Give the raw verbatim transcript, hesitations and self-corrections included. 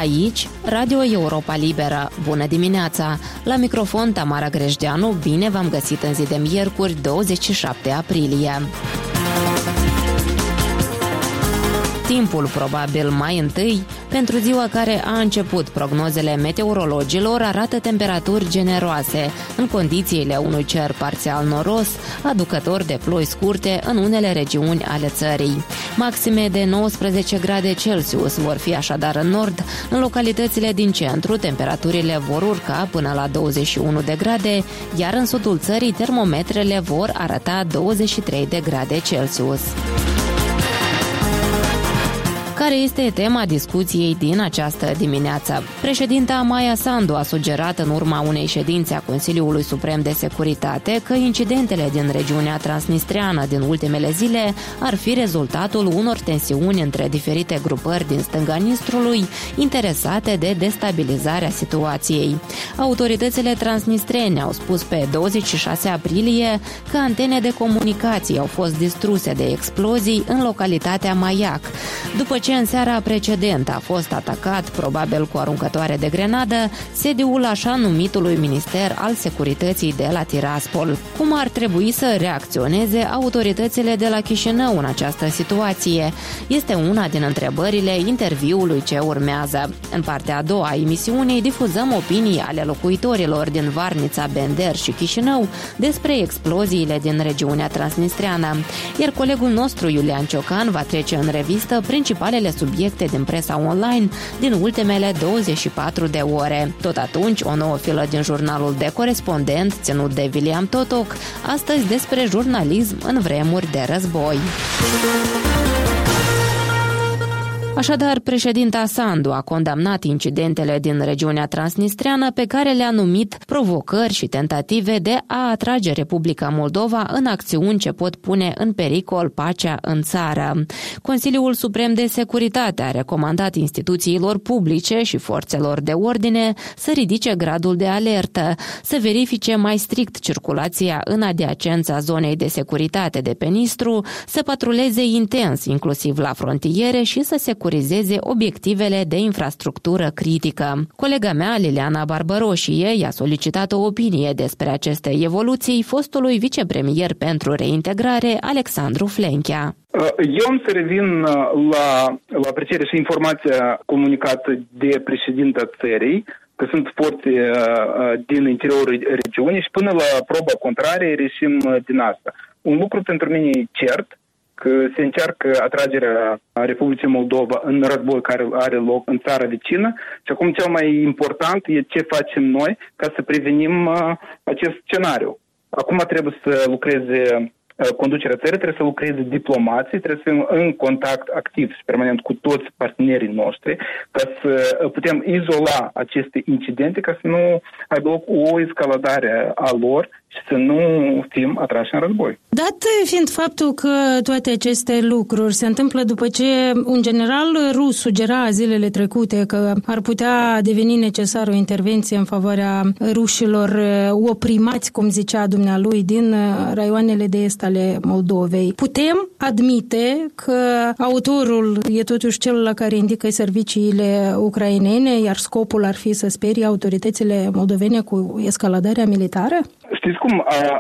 Aici, Radio Europa Liberă. Bună dimineața! La microfon Tamara Grejdeanu, bine v-am găsit în zi de miercuri, douăzeci și șapte aprilie. Timpul probabil mai întâi, pentru ziua care a început, prognozele meteorologilor arată temperaturi generoase, în condițiile unui cer parțial noros, aducător de ploi scurte în unele regiuni ale țării. Maxime de nouăsprezece grade Celsius vor fi așadar în nord, în localitățile din centru temperaturile vor urca până la douăzeci și unu de grade, iar în sudul țării termometrele vor arăta douăzeci și trei de grade Celsius. Care este tema discuției din această dimineață? Președinta Maia Sandu a sugerat în urma unei ședințe a Consiliului Suprem de Securitate că incidentele din regiunea transnistreană din ultimele zile ar fi rezultatul unor tensiuni între diferite grupări din stânga Nistrului interesate de destabilizarea situației. Autoritățile transnistrene au spus pe douăzeci și șase aprilie că antene de comunicații au fost distruse de explozii în localitatea Maiac, după ce în seara precedentă a fost atacat, probabil cu aruncătoare de grenadă, sediul așa numitului Minister al Securității de la Tiraspol. Cum ar trebui să reacționeze autoritățile de la Chișinău în această situație? Este una din întrebările interviului ce urmează. În partea a doua a emisiunii difuzăm opinii ale locuitorilor din Varnița, Bender și Chișinău despre exploziile din regiunea transnistreană. Iar colegul nostru Iulian Ciocan va trece în revistă principalele subiecte din presa online din ultimele douăzeci și patru de ore. Tot atunci, o nouă filă din jurnalul de corespondent ținut de William Totoc, astăzi despre jurnalism în vremuri de război. Așadar, președinta Sandu a condamnat incidentele din regiunea transnistreană pe care le-a numit provocări și tentative de a atrage Republica Moldova în acțiuni ce pot pune în pericol pacea în țară. Consiliul Suprem de Securitate a recomandat instituțiilor publice și forțelor de ordine să ridice gradul de alertă, să verifice mai strict circulația în adiacența zonei de securitate de pe Nistru, să patruleze intens, inclusiv la frontiere, și să se securizeze obiectivele de infrastructură critică. Colega mea, Liliana Barbăroșie, i-a solicitat o opinie despre aceste evoluții fostului vicepremier pentru reintegrare, Alexandru Flenchea. Eu am să revin la, la aprecierea și informația comunicată de președinta țării, că sunt forțe din interiorul regiunii și până la proba contrarie reșim din asta. Un lucru pentru mine e cert, că se încearcă atragerea Republicii Moldova în război care are loc în țara vecină și acum cel mai important e ce facem noi ca să prevenim acest scenariu. Acum trebuie să lucreze conducerea țării, trebuie să lucreze diplomații, trebuie să fim în contact activ și permanent cu toți partenerii noștri ca să putem izola aceste incidente, ca să nu aibă loc o escaladare a lor și să nu fim atrași în război. Dat fiind faptul că toate aceste lucruri se întâmplă după ce un general rus sugera zilele trecute că ar putea deveni necesară o intervenție în favoarea rușilor oprimați, cum zicea dumnealui, din raioanele de est ale Moldovei, putem admite că autorul e totuși cel la care indică serviciile ucrainene, iar scopul ar fi să sperie autoritățile moldovene cu escaladarea militară? Știți cum,